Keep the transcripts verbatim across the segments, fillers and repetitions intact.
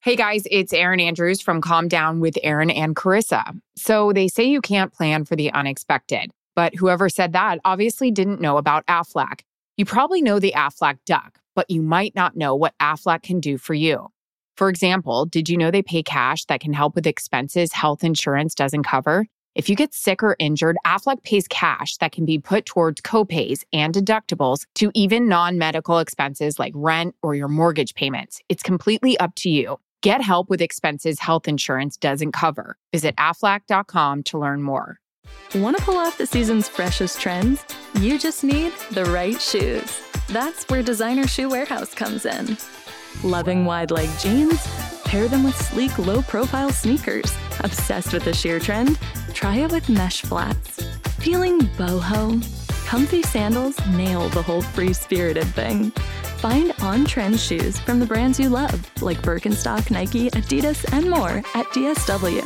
Hey guys, it's Erin Andrews from Calm Down with Erin and Carissa. So they say you can't plan for the unexpected, but whoever said that obviously didn't know about Aflac. You probably know the Aflac Duck, but you might not know what Aflac can do for you. For example, did you know they pay cash that can help with expenses health insurance doesn't cover? If you get sick or injured, Aflac pays cash that can be put towards copays and deductibles to even non-medical expenses like rent or your mortgage payments. It's completely up to you. Get help with expenses health insurance doesn't cover. Visit aflac dot com to learn more. Want to pull off the season's freshest trends? You just need the right shoes. That's where Designer Shoe Warehouse comes in. Loving wide-leg jeans? Pair them with sleek, low-profile sneakers. Obsessed with the sheer trend? Try it with mesh flats. Feeling boho? Comfy sandals nail the whole free-spirited thing. Find on-trend shoes from the brands you love, like Birkenstock, Nike, Adidas, and more at D S W.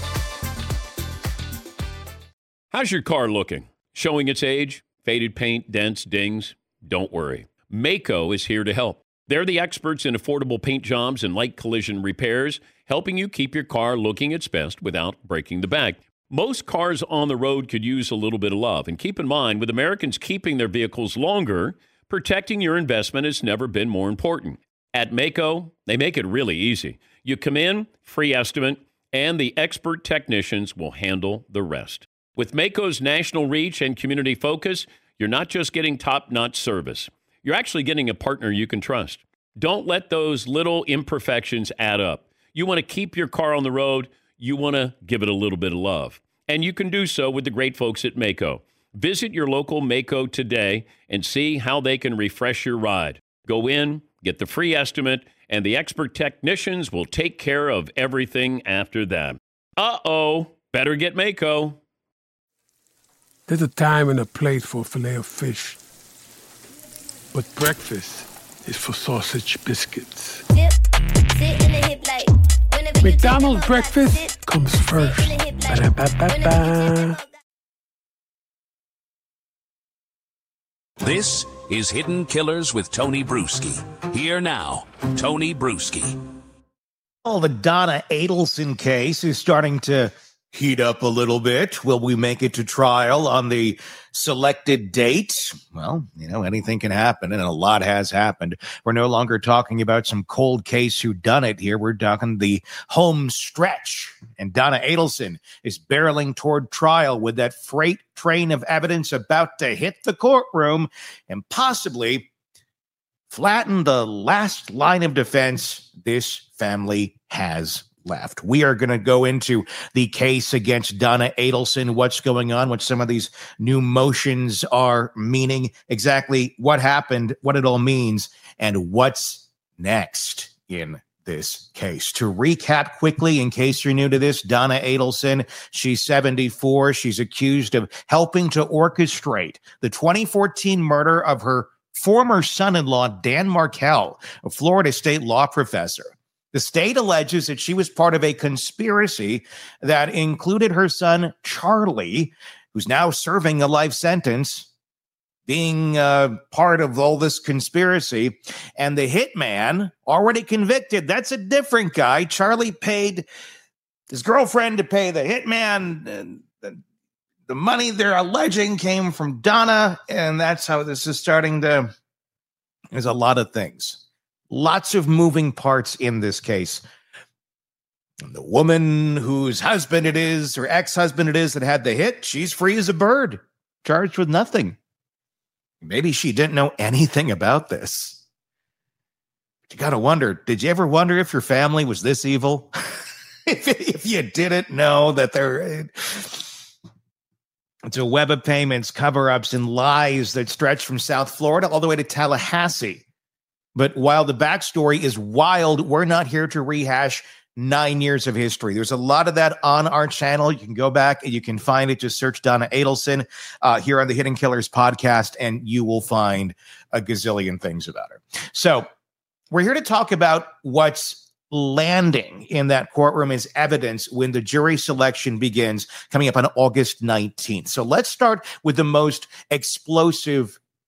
How's your car looking? Showing its age? Faded paint, dents, dings? Don't worry. Maaco is here to help. They're the experts in affordable paint jobs and light collision repairs, helping you keep your car looking its best without breaking the bank. Most cars on the road could use a little bit of love. And keep in mind, with Americans keeping their vehicles longer, protecting your investment has never been more important. At Maaco, they make it really easy. You come in, free estimate, and the expert technicians will handle the rest. With Maaco's national reach and community focus, you're not just getting top-notch service. You're actually getting a partner you can trust. Don't let those little imperfections add up. You want to keep your car on the road. You want to give it a little bit of love. And you can do so with the great folks at Maaco. Visit your local Maaco today and see how they can refresh your ride. Go in, get the free estimate, and the expert technicians will take care of everything after that. Uh-oh, better get Maaco. There's a time and a place for filet of fish. But breakfast is for sausage biscuits. Dip, sit in the hip like, McDonald's breakfast comes first. Ba-da-ba-ba-ba. This is Hidden Killers with Tony Bruschi. Here now, Tony Bruschi. Well, the Donna Adelson case is starting to heat up a little bit. Will we make it to trial on the selected date? Well, you know, anything can happen, and a lot has happened. We're no longer talking about some cold case whodunit here. We're talking the home stretch, and Donna Adelson is barreling toward trial with that freight train of evidence about to hit the courtroom and possibly flatten the last line of defense this family has left. We are going to go into the case against Donna Adelson, what's going on, what some of these new motions are meaning, exactly what happened, what it all means, and what's next in this case. To recap quickly, in case you're new to this, Donna Adelson, she's seventy-four. She's accused of helping to orchestrate the twenty fourteen murder of her former son-in-law, Dan Markel, a Florida state law professor. The state alleges that she was part of a conspiracy that included her son, Charlie, who's now serving a life sentence, being uh, part of all this conspiracy. And the hitman, already convicted, that's a different guy. Charlie paid his girlfriend to pay the hitman. And the, the money they're alleging came from Donna, and that's how this is starting to... There's a lot of things. Lots of moving parts in this case. And the woman whose husband it is, or ex-husband it is that had the hit, she's free as a bird, charged with nothing. Maybe she didn't know anything about this. But you got to wonder, did you ever wonder if your family was this evil? if, if you didn't know that they're... It's a web of payments, cover-ups, and lies that stretch from South Florida all the way to Tallahassee. But while the backstory is wild, we're not here to rehash nine years of history. There's a lot of that on our channel. You can go back and you can find it. Just search Donna Adelson uh, here on the Hidden Killers podcast, and you will find a gazillion things about her. So we're here to talk about what's landing in that courtroom as evidence when the jury selection begins coming up on August nineteenth. So let's start with the most explosive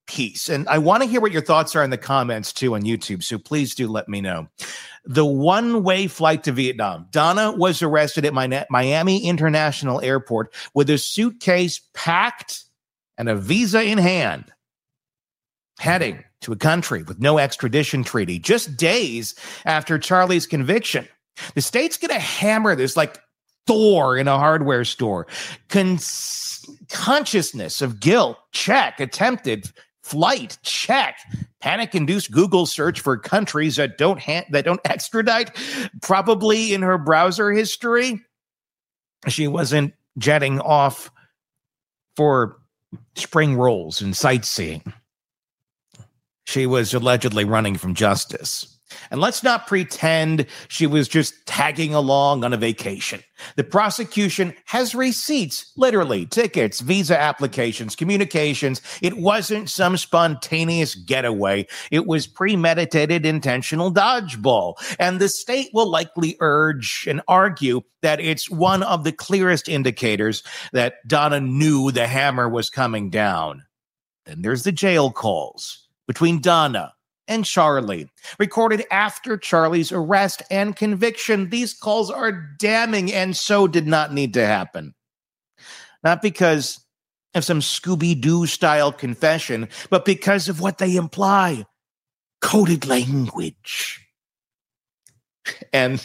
piece, and I want to hear what your thoughts are in the comments too on YouTube, so please do let me know. The one-way flight to Vietnam. Donna was arrested at Miami International Airport with a suitcase packed and a visa in hand, heading to a country with no extradition treaty, just days after Charlie's conviction. The state's going to hammer this like Thor in a hardware store. Con- consciousness of guilt, check. Attempted flight, check. Panic-induced Google search for countries that don't ha- that don't extradite, probably in her browser history. She wasn't jetting off for spring rolls and sightseeing. She was allegedly running from justice. And let's not pretend she was just tagging along on a vacation. The prosecution has receipts, literally, tickets, visa applications, communications. It wasn't some spontaneous getaway. It was premeditated, intentional dodgeball. And the state will likely urge and argue that it's one of the clearest indicators that Donna knew the hammer was coming down. Then there's the jail calls between Donna and Charlie, recorded after Charlie's arrest and conviction. These calls are damning and so did not need to happen. Not because of some Scooby-Doo style confession, but because of what they imply. Coded language. And,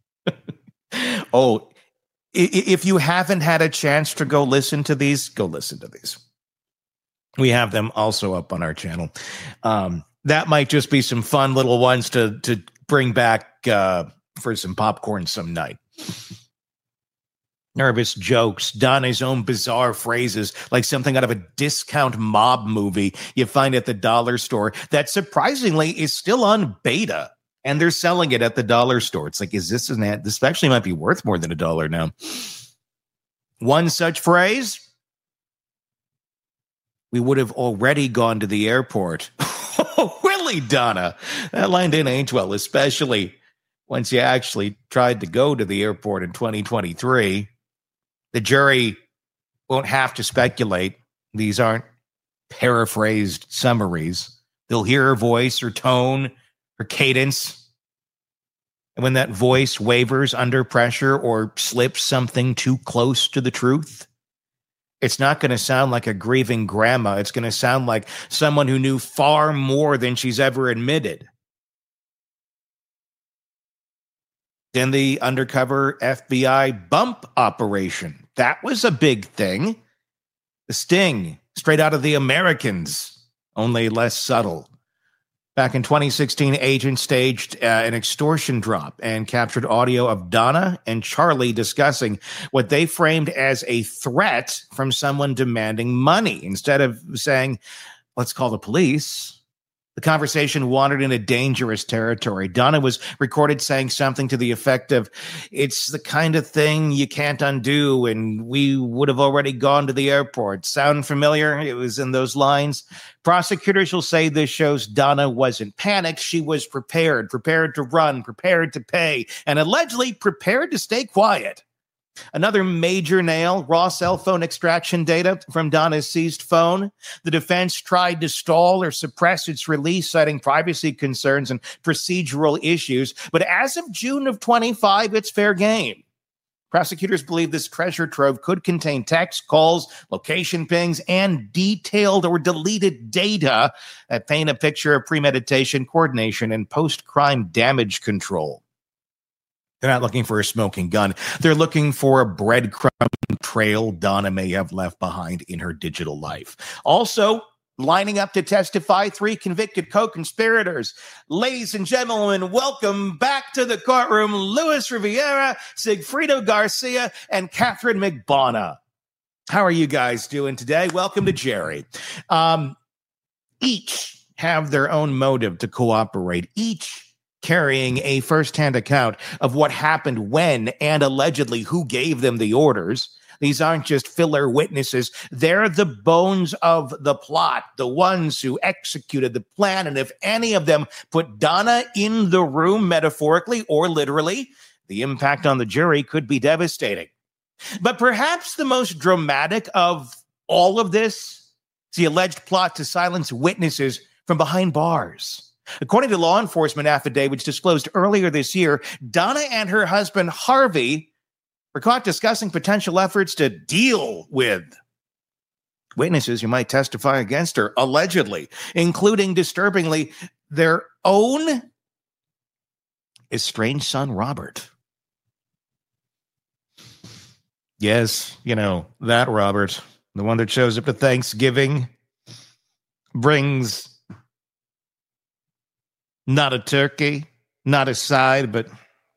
oh, if you haven't had a chance to go listen to these, go listen to these. We have them also up on our channel. Um, That might just be some fun little ones to to bring back uh, for some popcorn some night. Nervous jokes, Donna's own bizarre phrases, like something out of a discount mob movie you find at the dollar store that surprisingly is still on beta, and they're selling it at the dollar store. It's like, is this an ad? This actually might be worth more than a dollar now. One such phrase, we would have already gone to the airport. Oh, really, Donna? That line didn't age well, especially once you actually tried to go to the airport in twenty twenty-three. The jury won't have to speculate. These aren't paraphrased summaries. They'll hear her voice, her tone, her cadence. And when that voice wavers under pressure or slips something too close to the truth, it's not going to sound like a grieving grandma. It's going to sound like someone who knew far more than she's ever admitted. Then the undercover F B I bump operation. That was a big thing. The sting, straight out of The Americans, only less subtle. Back in twenty sixteen, agents staged uh, an extortion drop and captured audio of Donna and Charlie discussing what they framed as a threat from someone demanding money. Instead of saying, let's call the police, the conversation wandered into dangerous territory. Donna was recorded saying something to the effect of, it's the kind of thing you can't undo, and we would have already gone to the airport. Sound familiar? It was in those lines. Prosecutors will say this shows Donna wasn't panicked. She was prepared, prepared to run, prepared to pay, and allegedly prepared to stay quiet. Another major nail, raw cell phone extraction data from Donna's seized phone. The defense tried to stall or suppress its release, citing privacy concerns and procedural issues. But as of June of twenty-five, it's fair game. Prosecutors believe this treasure trove could contain text, calls, location pings, and detailed or deleted data that paint a picture of premeditation, coordination, and post-crime damage control. They're not looking for a smoking gun. They're looking for a breadcrumb trail Donna may have left behind in her digital life. Also, lining up to testify, three convicted co-conspirators. Ladies and gentlemen, welcome back to the courtroom, Luis Riviera, Sigfrido Garcia, and Catherine McBonna. How are you guys doing today? Welcome to Jerry. Um, each have their own motive to cooperate. Each carrying a firsthand account of what happened when and allegedly who gave them the orders. These aren't just filler witnesses. They're the bones of the plot, the ones who executed the plan. And if any of them put Donna in the room, metaphorically or literally, the impact on the jury could be devastating. But perhaps the most dramatic of all of this It's the alleged plot to silence witnesses from behind bars. According to law enforcement affidavits disclosed earlier this year, Donna and her husband, Harvey, were caught discussing potential efforts to deal with witnesses who might testify against her, allegedly, including, disturbingly, their own estranged son, Robert. Yes, you know, that Robert, the one that shows up to Thanksgiving, brings not a turkey, not a side, but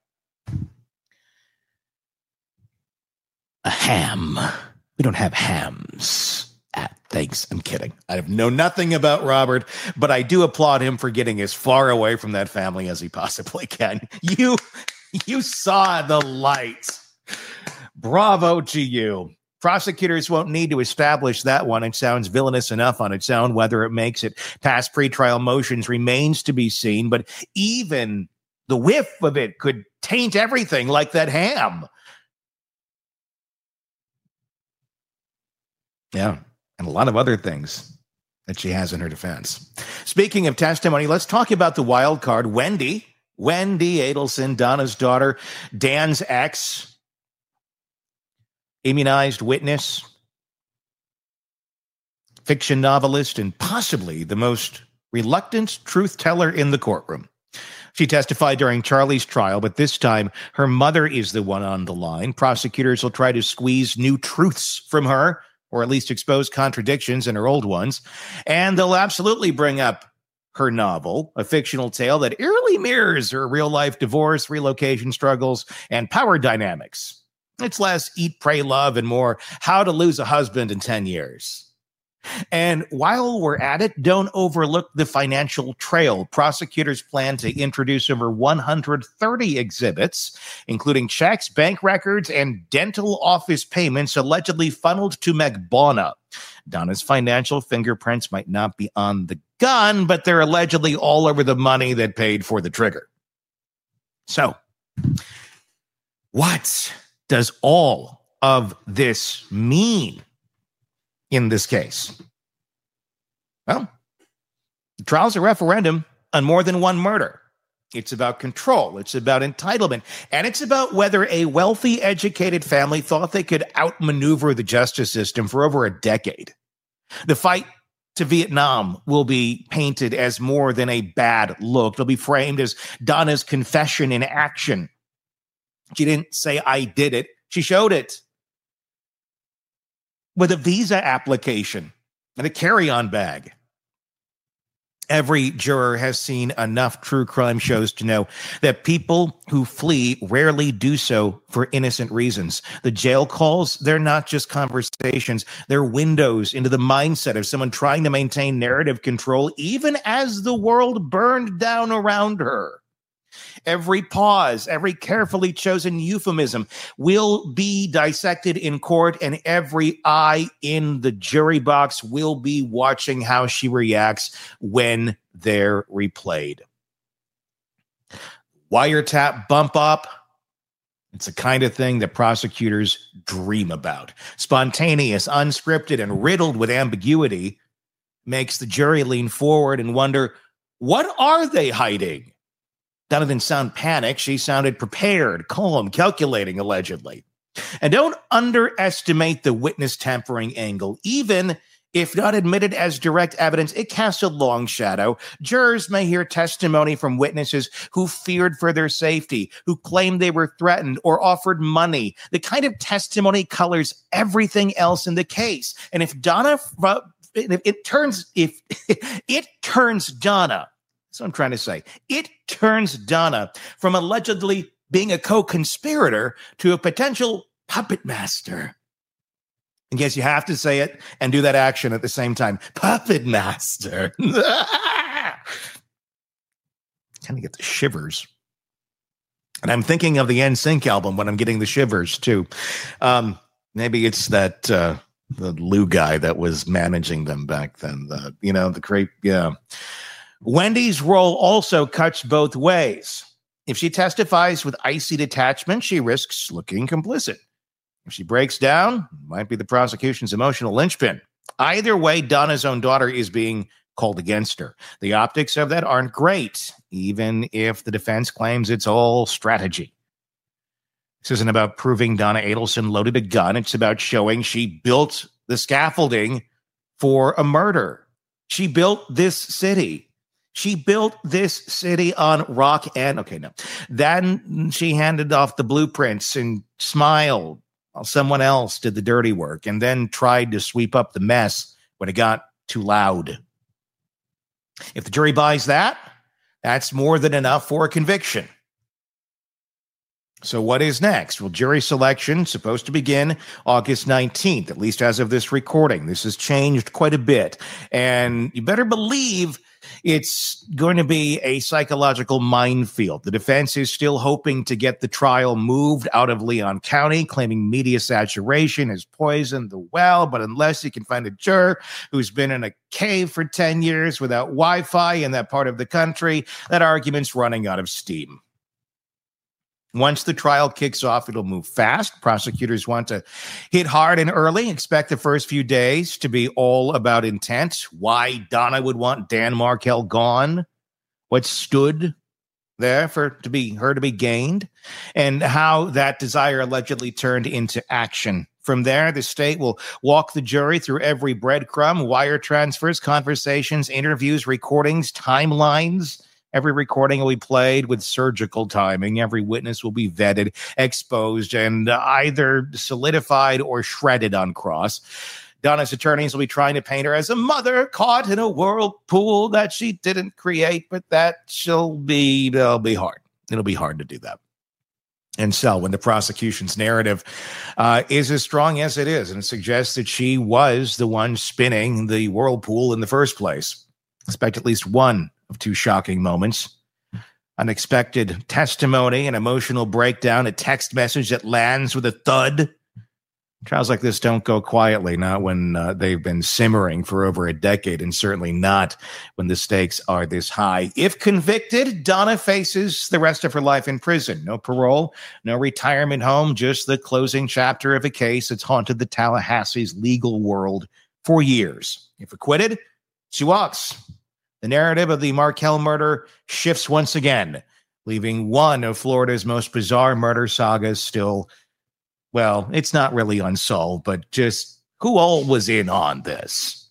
a ham. We don't have hams at thanks. I'm kidding. I know nothing about Robert, but I do applaud him for getting as far away from that family as he possibly can. You, you saw the light. Bravo to you. Prosecutors won't need to establish that one. It sounds villainous enough on its own. Whether it makes it past pretrial motions remains to be seen, but even the whiff of it could taint everything, like that ham. Yeah, and a lot of other things that she has in her defense. Speaking of testimony, let's talk about the wild card, Wendy. Wendy Adelson, Donna's daughter, Dan's ex, immunized witness, fiction novelist, and possibly the most reluctant truth teller in the courtroom. She testified during Charlie's trial, but this time her mother is the one on the line. Prosecutors will try to squeeze new truths from her, or at least expose contradictions in her old ones. And they'll absolutely bring up her novel, a fictional tale that eerily mirrors her real-life divorce, relocation struggles, and power dynamics. It's less eat, pray, love, and more how to lose a husband in ten years. And while we're at it, don't overlook the financial trail. Prosecutors plan to introduce over one hundred thirty exhibits, including checks, bank records, and dental office payments allegedly funneled to McBonna. Donna's financial fingerprints might not be on the gun, but they're allegedly all over the money that paid for the trigger. So, what does all of this mean in this case? Well, the trial's a referendum on more than one murder. It's about control. It's about entitlement. And it's about whether a wealthy, educated family thought they could outmaneuver the justice system for over a decade. The fight to Vietnam will be painted as more than a bad look. It'll be framed as Donna's confession in action. She didn't say, I did it. She showed it with a visa application and a carry-on bag. Every juror has seen enough true crime shows to know that people who flee rarely do so for innocent reasons. The jail calls, they're not just conversations. They're windows into the mindset of someone trying to maintain narrative control, even as the world burned down around her. Every pause, every carefully chosen euphemism will be dissected in court, and every eye in the jury box will be watching how she reacts when they're replayed. Wiretap bump up. It's the kind of thing that prosecutors dream about. Spontaneous, unscripted, and riddled with ambiguity makes the jury lean forward and wonder, what are they hiding? Donna didn't sound panicked. She sounded prepared, calm, calculating, allegedly. And don't underestimate the witness tampering angle. Even if not admitted as direct evidence, it casts a long shadow. Jurors may hear testimony from witnesses who feared for their safety, who claimed they were threatened or offered money. The kind of testimony colors everything else in the case. And if Donna, if it turns, if it turns Donna, that's what I'm trying to say. It turns Donna from allegedly being a co-conspirator to a potential puppet master. In case you have to say it and do that action at the same time. Puppet master. Kind of get the shivers. And I'm thinking of the N Sync album when I'm getting the shivers, too. Um, maybe it's that uh, the Lou guy that was managing them back then. The, you know, the great, yeah. Wendy's role also cuts both ways. If she testifies with icy detachment, she risks looking complicit. If she breaks down, it might be the prosecution's emotional linchpin. Either way, Donna's own daughter is being called against her. The optics of that aren't great, even if the defense claims it's all strategy. This isn't about proving Donna Adelson loaded a gun. It's about showing she built the scaffolding for a murder. She built this city. She built this city on rock and, okay, no. Then she handed off the blueprints and smiled while someone else did the dirty work, and then tried to sweep up the mess when it got too loud. If the jury buys that, that's more than enough for a conviction. So what is next? Well, jury selection supposed to begin August nineteenth, at least as of this recording. This has changed quite a bit. And you better believe it's going to be a psychological minefield. The defense is still hoping to get the trial moved out of Leon County, claiming media saturation has poisoned the well. But unless you can find a juror who's been in a cave for ten years without Wi-Fi in that part of the country, that argument's running out of steam. Once the trial kicks off, it'll move fast. Prosecutors want to hit hard and early. Expect the first few days to be all about intent. Why Donna would want Dan Markel gone. What stood there for to be her to be gained. And how that desire allegedly turned into action. From there, the state will walk the jury through every breadcrumb, wire transfers, conversations, interviews, recordings, timelines. Every recording will be played with surgical timing. Every witness will be vetted, exposed, and either solidified or shredded on cross. Donna's attorneys will be trying to paint her as a mother caught in a whirlpool that she didn't create, but that she'll be, it'll be hard. It'll be hard to do that. And so when the prosecution's narrative uh, is as strong as it is, and it suggests that she was the one spinning the whirlpool in the first place, expect at least one of two shocking moments. Unexpected testimony, an emotional breakdown, a text message that lands with a thud. Trials like this don't go quietly, not when uh, they've been simmering for over a decade, and certainly not when the stakes are this high. If convicted, Donna faces the rest of her life in prison. No parole, no retirement home, just the closing chapter of a case that's haunted the Tallahassee's legal world for years. If acquitted, she walks. The narrative of the Markel murder shifts once again, leaving one of Florida's most bizarre murder sagas still, well, it's not really unsolved, but just who all was in on this?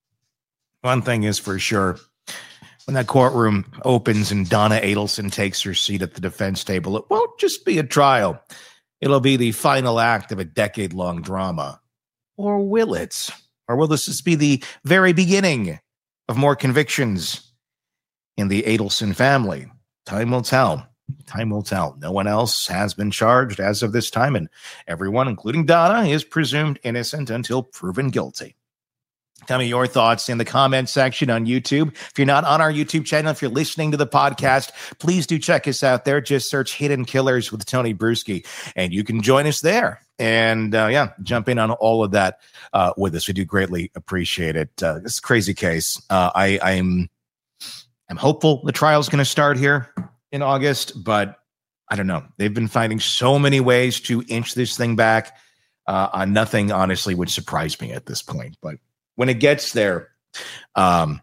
One thing is for sure, when that courtroom opens and Donna Adelson takes her seat at the defense table, it won't just be a trial. It'll be the final act of a decade-long drama. Or will it? Or will this just be the very beginning of more convictions in the Adelson family? Time will tell. Time will tell. No one else has been charged as of this time, and everyone, including Donna, is presumed innocent until proven guilty. Tell me your thoughts in the comment section on YouTube. If you're not on our YouTube channel, if you're listening to the podcast, please do check us out there. Just search Hidden Killers with Tony Bruschi, and you can join us there. And uh, yeah, jump in on all of that uh, with us. We do greatly appreciate it. Uh, this is a crazy case. Uh, I, I'm, I'm hopeful the trial is going to start here in August, but I don't know. They've been finding so many ways to inch this thing back. Uh, on nothing, honestly, would surprise me at this point. But when it gets there, um,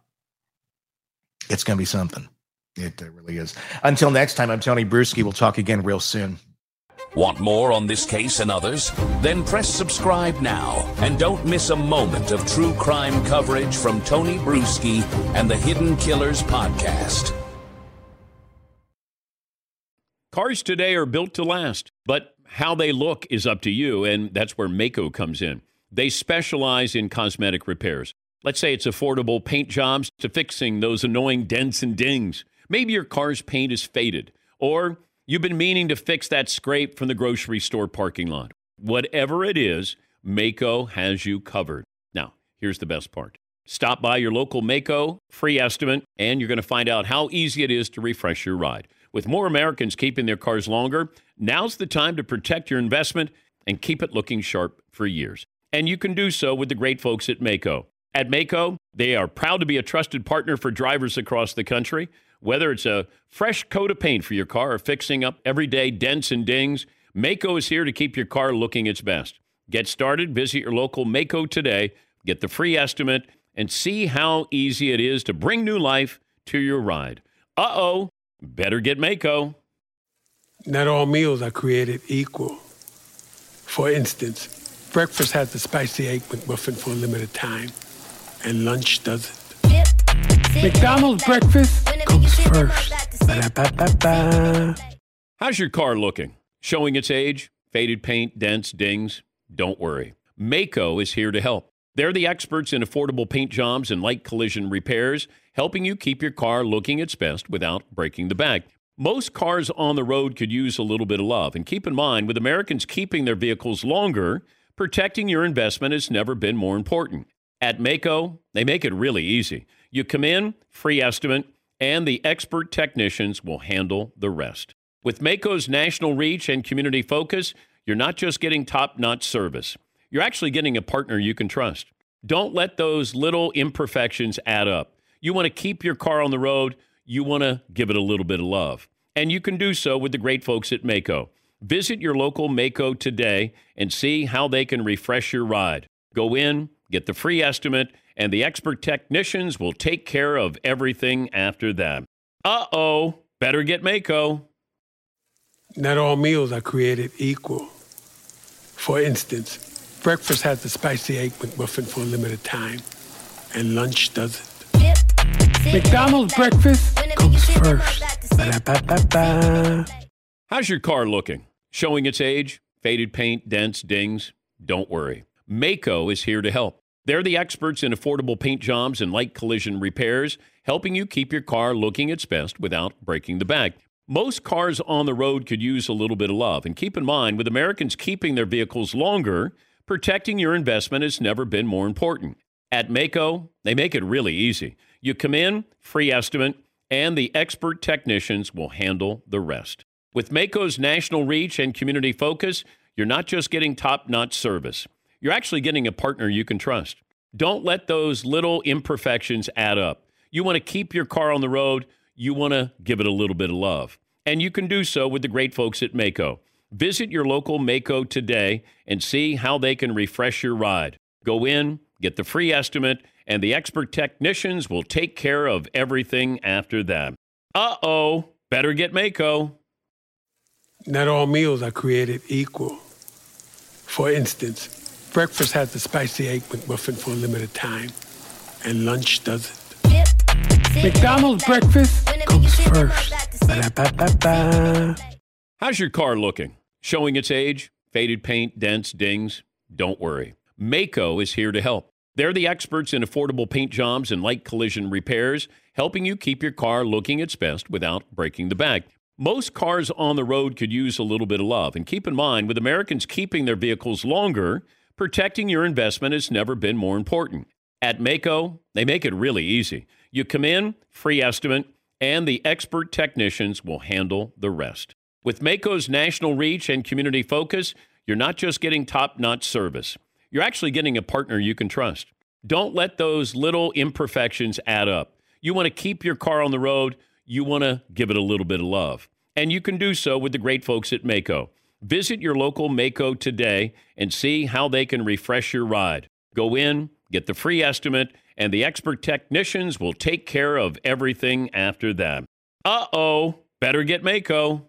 it's going to be something. It uh, really is. Until next time, I'm Tony Bruschi. We'll talk again real soon. Want more on this case and others? Then press subscribe now and don't miss a moment of true crime coverage from Tony Bruschi and the Hidden Killers podcast. Cars today are built to last, but how they look is up to you, and that's where Maaco comes in. They specialize in cosmetic repairs. Let's say it's affordable paint jobs to fixing those annoying dents and dings. Maybe your car's paint is faded, or you've been meaning to fix that scrape from the grocery store parking lot. Whatever it is, Maaco has you covered. Now, here's the best part. Stop by your local Maaco, free estimate, and you're going to find out how easy it is to refresh your ride. With more Americans keeping their cars longer, now's the time to protect your investment and keep it looking sharp for years. And you can do so with the great folks at Maaco. At Maaco, they are proud to be a trusted partner for drivers across the country. Whether it's a fresh coat of paint for your car or fixing up everyday dents and dings, Maaco is here to keep your car looking its best. Get started. Visit your local Maaco today. get the free estimate, and see how easy it is to bring new life to your ride. Uh-oh, better get Maaco. Not all meals are created equal. For instance, breakfast has the spicy egg McMuffin for a limited time, and lunch doesn't. McDonald's breakfast comes first. Ba-da-ba-ba-ba. How's your car looking? Showing its age? Faded paint, dents, dings? Don't worry. Maaco is here to help. They're the experts in affordable paint jobs and light collision repairs, helping you keep your car looking its best without breaking the bank. Most cars on the road could use a little bit of love. And keep in mind, with Americans keeping their vehicles longer, protecting your investment has never been more important. At Maaco, they make it really easy. You come in, free estimate, and the expert technicians will handle the rest. With Maaco's national reach and community focus, you're not just getting top-notch service. You're actually getting a partner you can trust. Don't let those little imperfections add up. You want to keep your car on the road. You want to give it a little bit of love. And you can do so with the great folks at Maaco. Visit your local Maaco today and see how they can refresh your ride. Go in, get the free estimate, and the expert technicians will take care of everything after that. Uh-oh, better get Maaco. Not all meals are created equal. For instance, breakfast has the spicy egg McMuffin for a limited time, and lunch doesn't. McDonald's breakfast comes first. Ba-da-ba-ba-ba. How's your car looking? Showing its age? Faded paint, dents, dings? Don't worry. Maaco is here to help. They're the experts in affordable paint jobs and light collision repairs, helping you keep your car looking its best without breaking the bank. Most cars on the road could use a little bit of love. And keep in mind, with Americans keeping their vehicles longer, protecting your investment has never been more important. At Maaco, they make it really easy. You come in, free estimate, and the expert technicians will handle the rest. With Maaco's national reach and community focus, you're not just getting top-notch service. You're actually getting a partner you can trust. Don't let those little imperfections add up. You want to keep your car on the road. You want to give it a little bit of love. And you can do so with the great folks at Maaco. Visit your local Maaco today and see how they can refresh your ride. Go in, get the free estimate, and the expert technicians will take care of everything after that. Uh-oh, better get Maaco. Not all meals are created equal. For instance, breakfast has the spicy egg McMuffin for a limited time, and lunch doesn't. McDonald's breakfast comes first. Ba-da-ba-ba-ba. How's your car looking? Showing its age? Faded paint, dents, dings? Don't worry. Maaco is here to help. They're the experts in affordable paint jobs and light collision repairs, helping you keep your car looking its best without breaking the bank. Most cars on the road could use a little bit of love. And keep in mind, with Americans keeping their vehicles longer, protecting your investment has never been more important. At Maaco, they make it really easy. You come in, free estimate, and the expert technicians will handle the rest. With Maaco's national reach and community focus, you're not just getting top-notch service. You're actually getting a partner you can trust. Don't let those little imperfections add up. You want to keep your car on the road. You want to give it a little bit of love. And you can do so with the great folks at Maaco. Visit your local Maaco today and see how they can refresh your ride. Go in, get the free estimate, and the expert technicians will take care of everything after that. Uh-oh, better get Maaco.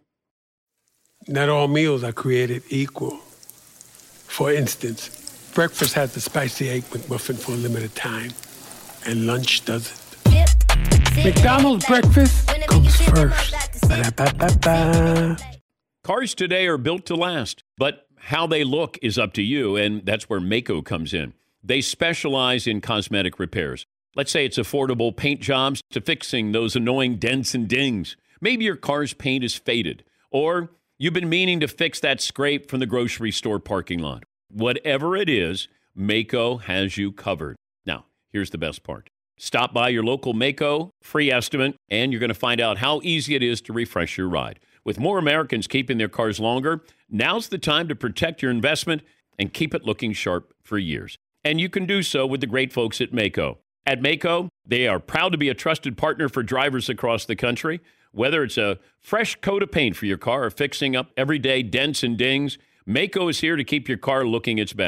Not all meals are created equal. For instance, breakfast has the spicy egg McMuffin for a limited time, and lunch doesn't. McDonald's breakfast comes first. Ba-da-ba-ba-ba. Cars today are built to last, but how they look is up to you, and that's where Maaco comes in. They specialize in cosmetic repairs. Let's say it's affordable paint jobs to fixing those annoying dents and dings. Maybe your car's paint is faded, or you've been meaning to fix that scrape from the grocery store parking lot. Whatever it is, Maaco has you covered. Now, here's the best part. Stop by your local Maaco, free estimate, and you're going to find out how easy it is to refresh your ride. With more Americans keeping their cars longer, now's the time to protect your investment and keep it looking sharp for years. And you can do so with the great folks at Maaco. At Maaco, they are proud to be a trusted partner for drivers across the country. Whether it's a fresh coat of paint for your car or fixing up everyday dents and dings, Maaco is here to keep your car looking its best.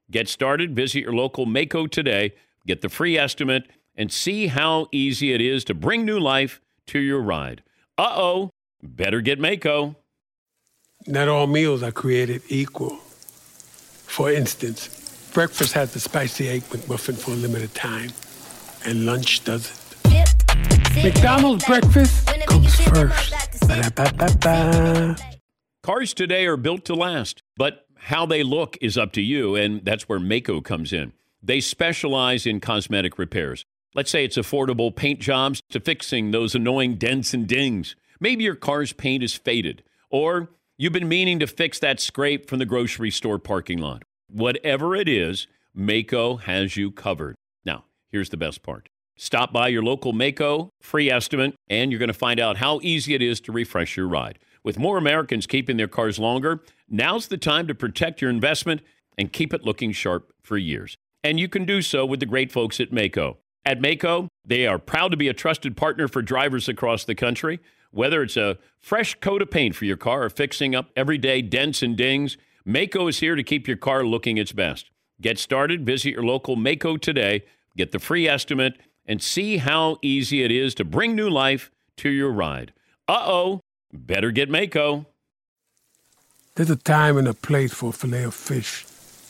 Get started. Visit your local Maaco today. Get the free estimate and see how easy it is to bring new life to your ride. Uh-oh, better get Maaco. Not all meals are created equal. For instance, breakfast has the spicy egg McMuffin for a limited time, and lunch doesn't. McDonald's breakfast comes first. Ba-da-ba-ba-ba. Cars today are built to last, but how they look is up to you, and that's where Maaco comes in. They specialize in cosmetic repairs. Let's say it's affordable paint jobs to fixing those annoying dents and dings. Maybe your car's paint is faded, or you've been meaning to fix that scrape from the grocery store parking lot. Whatever it is, Maaco has you covered. Now, here's the best part. Stop by your local Maaco, free estimate, and you're going to find out how easy it is to refresh your ride. With more Americans keeping their cars longer, now's the time to protect your investment and keep it looking sharp for years. And you can do so with the great folks at Maaco. At Maaco, they are proud to be a trusted partner for drivers across the country. Whether it's a fresh coat of paint for your car or fixing up everyday dents and dings, Maaco is here to keep your car looking its best. Get started. Visit your local Maaco today. Get the free estimate and see how easy it is to bring new life to your ride. Uh-oh, better get Maaco. There's a time and a place for filet of fish,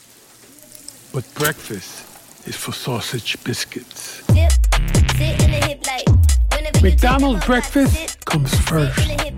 but breakfast is for sausage biscuits. Dip, sit in the hip like, McDonald's breakfast comes first.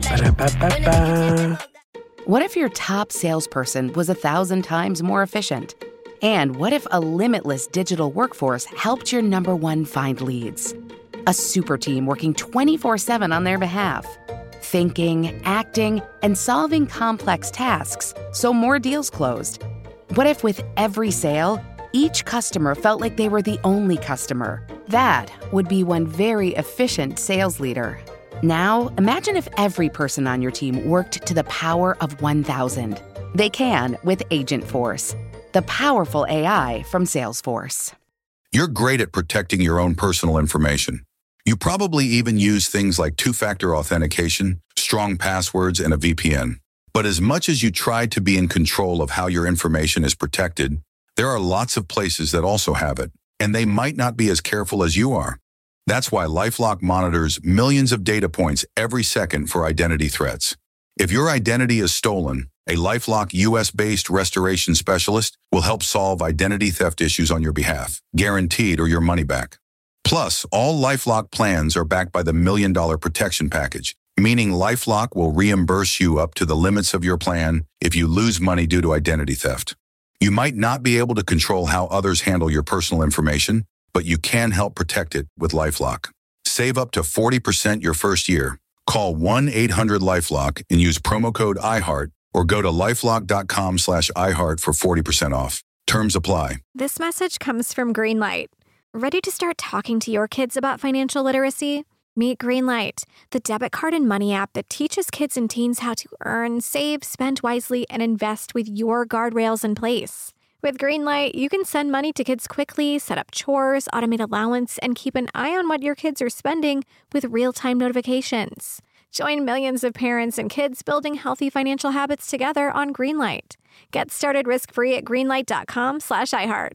Ba-da-ba-ba-ba. What if your top salesperson was a thousand times more efficient? And what if a limitless digital workforce helped your number one find leads? A super team working twenty-four seven on their behalf. Thinking, acting, and solving complex tasks so more deals closed. What if with every sale, each customer felt like they were the only customer? That would be one very efficient sales leader. Now, imagine if every person on your team worked to the power of one thousand. They can with Agentforce, the powerful A I from Salesforce. You're great at protecting your own personal information. You probably even use things like two-factor authentication, strong passwords, and a V P N. But as much as you try to be in control of how your information is protected, there are lots of places that also have it, and they might not be as careful as you are. That's why LifeLock monitors millions of data points every second for identity threats. If your identity is stolen, a LifeLock U S-based restoration specialist will help solve identity theft issues on your behalf, guaranteed or your money back. Plus, all LifeLock plans are backed by the Million Dollar Protection Package, meaning LifeLock will reimburse you up to the limits of your plan if you lose money due to identity theft. You might not be able to control how others handle your personal information, but you can help protect it with LifeLock. Save up to forty percent your first year. Call one eight hundred LifeLock and use promo code iHeart or go to lifelock.com slash iHeart for forty percent off. Terms apply. This message comes from Greenlight. Ready to start talking to your kids about financial literacy? Meet Greenlight, the debit card and money app that teaches kids and teens how to earn, save, spend wisely, and invest with your guardrails in place. With Greenlight, you can send money to kids quickly, set up chores, automate allowance, and keep an eye on what your kids are spending with real-time notifications. Join millions of parents and kids building healthy financial habits together on Greenlight. Get started risk-free at greenlight.com slash iHeart.